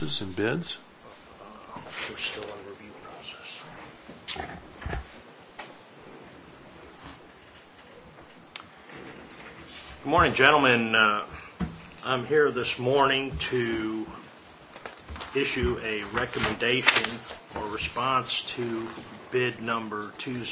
And bids? We're still in review process. Good morning, gentlemen. I'm here this morning to issue a recommendation or response to bid number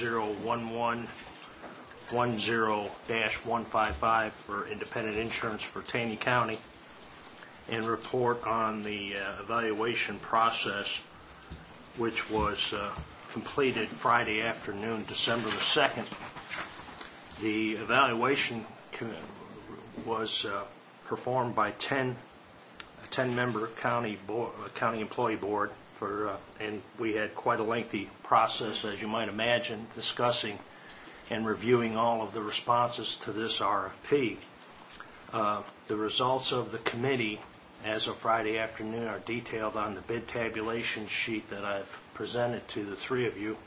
201110-155 for independent insurance for Taney County, and report on the evaluation process, which was completed Friday afternoon, December the 2nd. The evaluation was performed by a 10-member county employee board, and we had quite a lengthy process, as you might imagine, discussing and reviewing all of the responses to this RFP. The results of the committee as of Friday afternoon are detailed on the bid tabulation sheet that I've presented to the three of you.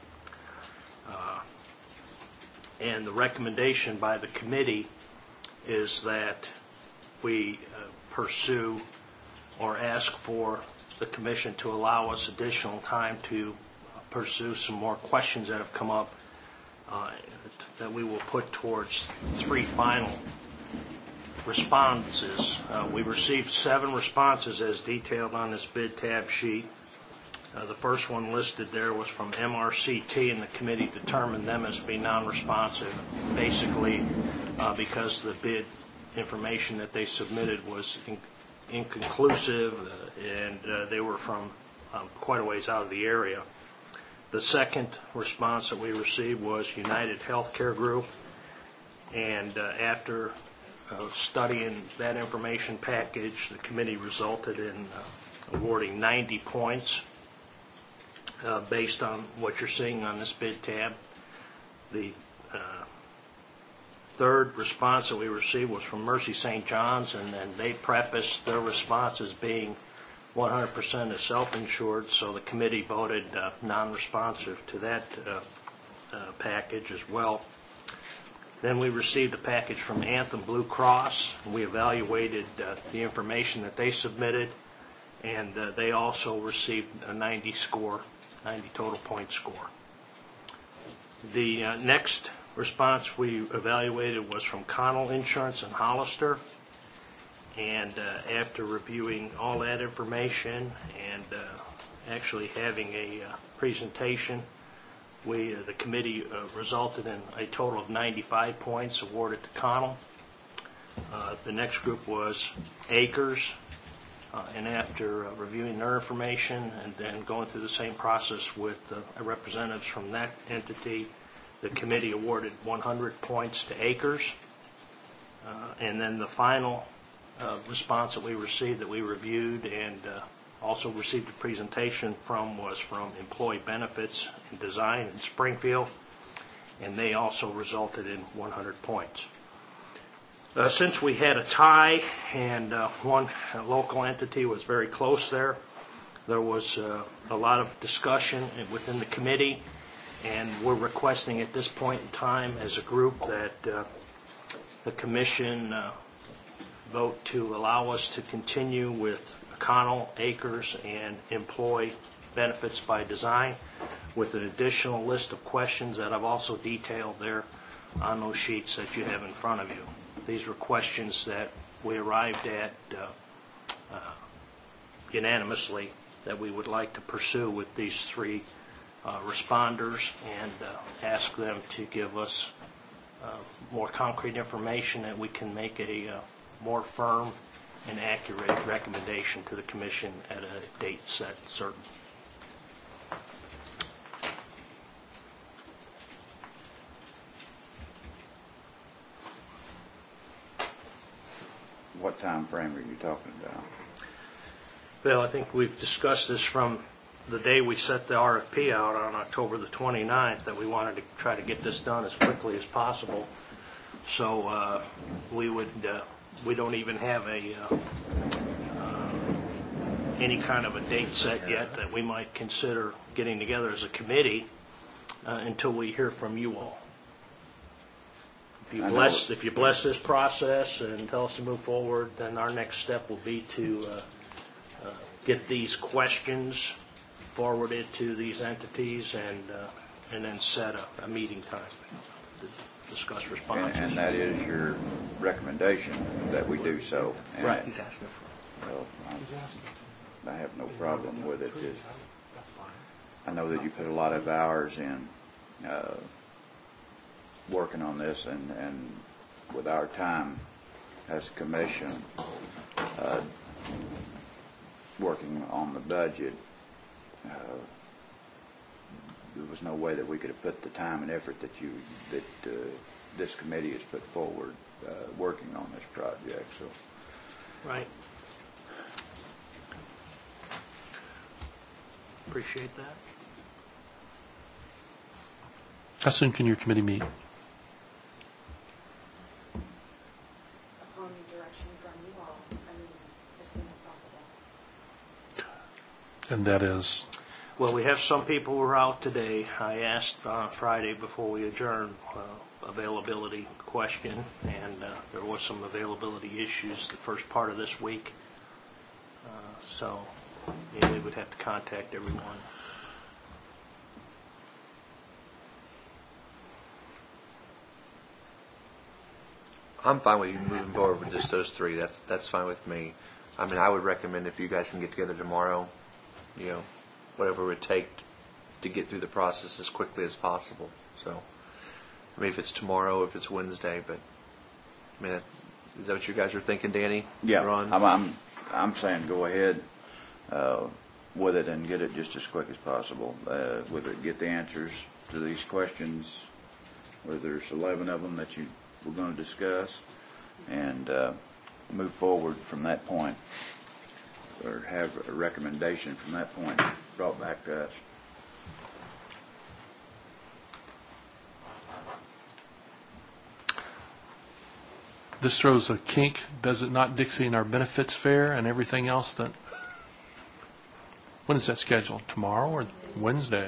And the recommendation by the committee is that we pursue or ask for the commission to allow us additional time to pursue some more questions that have come up that we will put towards three final responses. We received 7 responses as detailed on this bid tab sheet. The first one listed there was from MRCT, and the committee determined them as being non-responsive, basically because the bid information that they submitted was inconclusive, and they were from quite a ways out of the area. The second response that we received was United Healthcare Group, and after studying that information package, the committee resulted in awarding 90 points based on what you're seeing on this bid tab. The third response that we received was from Mercy St. John's, and then they prefaced their response as being 100% as self-insured, so the committee voted non-responsive to that package as well. Then we received a package from Anthem Blue Cross, and we evaluated the information that they submitted, and they also received a 90 total point score. The next response we evaluated was from Connell Insurance in Hollister, and after reviewing all that information and actually having a presentation, the committee resulted in a total of 95 points awarded to Connell. The next group was Acres, and after reviewing their information and then going through the same process with representatives from that entity, the committee awarded 100 points to Acres. And then the final response that we received, that we reviewed and also received a presentation from, was from Employee Benefits and Design in Springfield, and they also resulted in 100 points. Since we had a tie and one local entity was very close there was a lot of discussion within the committee, and we're requesting at this point in time as a group that the commission vote to allow us to continue with Connell, Acres, and Employee Benefits by Design, with an additional list of questions that I've also detailed there on those sheets that you have in front of you. These were questions that we arrived at unanimously that we would like to pursue with these three responders, and ask them to give us more concrete information that we can make a more firm and accurate recommendation to the commission at a date set certain. What time frame are you talking about? Well, I think we've discussed this from the day we set the RFP out on October the 29th, that we wanted to try to get this done as quickly as possible. So we don't even have any kind of a date set yet that we might consider getting together as a committee until we hear from you all. If you bless this process and tell us to move forward, then our next step will be to get these questions forwarded to these entities and then set a meeting time to discuss responses. And that is your recommendation that we do so. And Right. He's asking for. Well, I have no problem with it. I know that you put a lot of hours in working on this, and with our time as a commission working on the budget, there was no way that we could have put the time and effort that this committee has put forward working on this project. So, Right. Appreciate that. How soon can your committee meet? Upon direction from you all, as soon as possible. And that is, Well, we have some people who are out today. I asked Friday before we adjourned availability question, and there was some availability issues the first part of this week. So we would have to contact everyone. I'm fine with you moving forward with just those three. That's fine with me. I mean, I would recommend if you guys can get together tomorrow, whatever it would take to get through the process as quickly as possible. So, I mean, if it's tomorrow, if it's Wednesday, but I mean, is that what you guys are thinking, Danny? yeah, Ron? I'm saying go ahead with it and get it just as quick as possible. With it, get the answers to these questions. Whether there's 11 of them that we're going to discuss, and move forward from that point, or have a recommendation from that point brought back to us. this throws a kink, does it not, Dixie, in our benefits fair and everything else that, when is that scheduled? Tomorrow or Wednesday?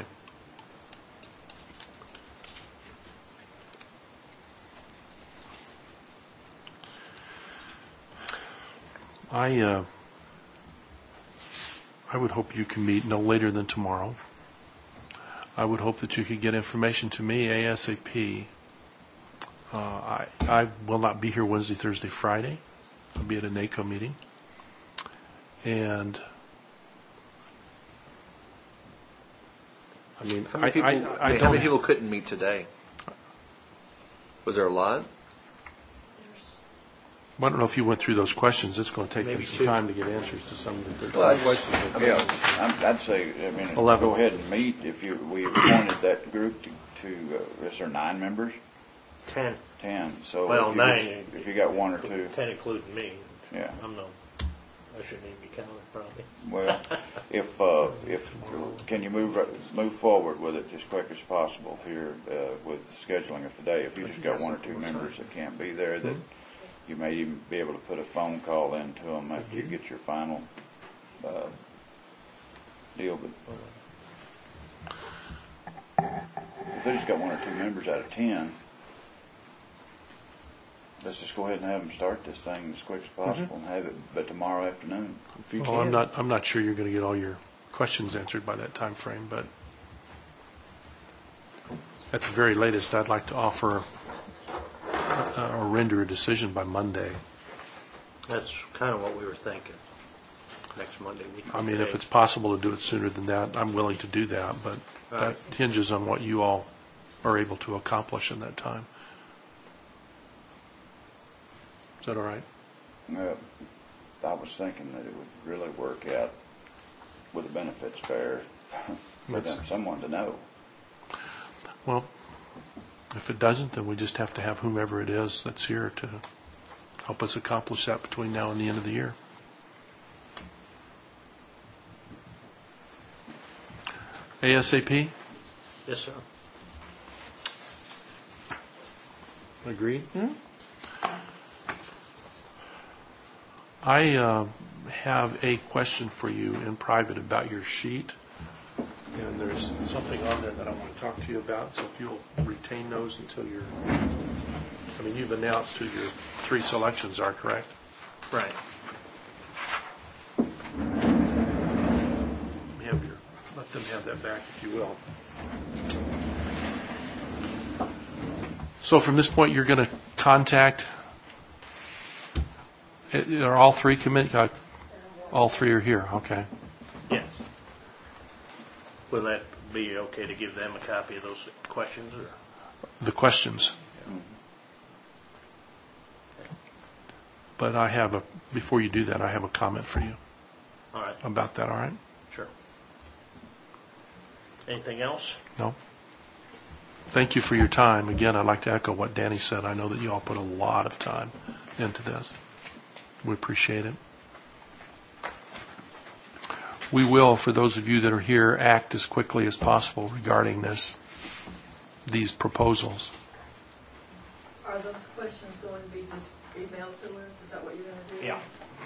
I would hope you can meet no later than tomorrow. I would hope that you could get information to me ASAP. I will not be here Wednesday, Thursday, Friday. I'll be at a NACO meeting. And I mean, How many people couldn't meet today? Was there a lot? I don't know if you went through those questions. It's going to take Maybe them some two. time to get answers to some of the Well, questions. Yeah, I'd say, 11. go ahead and meet. We appointed that group to is there 9 members? 10. 10. So Well, if 9. If you got 1 or 2, 10 including me. yeah. I shouldn't even be counted, probably. Well, if can you move forward with it as quick as possible here with scheduling of today? If you just got 1 or 2 members that can't be there, that you may even be able to put a phone call in to them after you get your final deal. But if they just got 1 or 2 members out of 10, let's just go ahead and have them start this thing as quick as possible and have it, but tomorrow afternoon. If you Well, can. I'm not sure you're going to get all your questions answered by that time frame, but at the very latest, I'd like to offer or render a decision by Monday. That's kind of what we were thinking. Next Monday. I mean, if it's possible to do it sooner than that, I'm willing to do that, but that hinges on what you all are able to accomplish in that time. Is that all right? I was thinking that it would really work out with the benefits fair for someone to know. Well, if it doesn't, then we just have to have whomever it is that's here to help us accomplish that between now and the end of the year. ASAP? Yes, sir. Agreed? I have a question for you in private about your sheet. And there's something on there that I want to talk to you about, so if you'll retain those until you've announced who your 3 selections are, correct? Right. them have that back, if you will. So from this point, you're going to contact, are all three all three are here, okay. Yes. Will that be okay to give them a copy of those questions? Or? The questions. But before you do that, I have a comment for you All right. about that, all right? Sure. Anything else? No? Thank you for your time. Again, I'd like to echo what Danny said. I know that you all put a lot of time into this. We appreciate it. We will, for those of you that are here, act as quickly as possible regarding these proposals. Are those questions going to be just emailed to us? Is that what you're going to do? Yeah.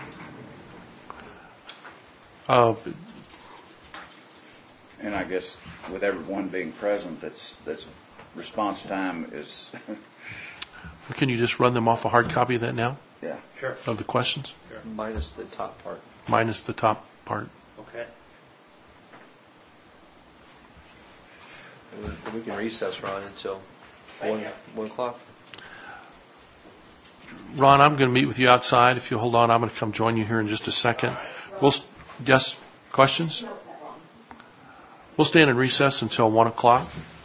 And I guess with everyone being present, that's response time is, Can you just run them off a hard copy of that now, yeah. Sure. of the questions, Minus the top part. minus the top part? Okay. And we can recess, Ron, until Thank you. 1 o'clock. Ron, I'm going to meet with you outside. If you hold on, I'm going to come join you here in just a second. Yes, questions? We'll stand in recess until 1 o'clock.